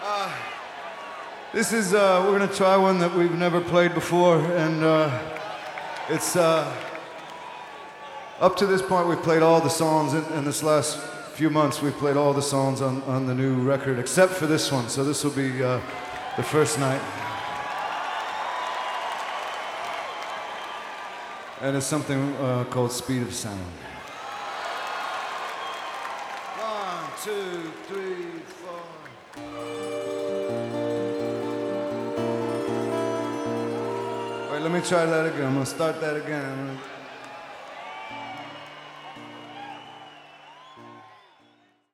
This is, we're gonna try one that we've never played before, and it's, up to this point we've played all the songs, in this last few months we've played all the songs on the new record, except for this one, so this will be the first night. And it's something called Speed of Sound. 1, 2, 3, 4. Wait, let me try that again. I'm gonna start that again.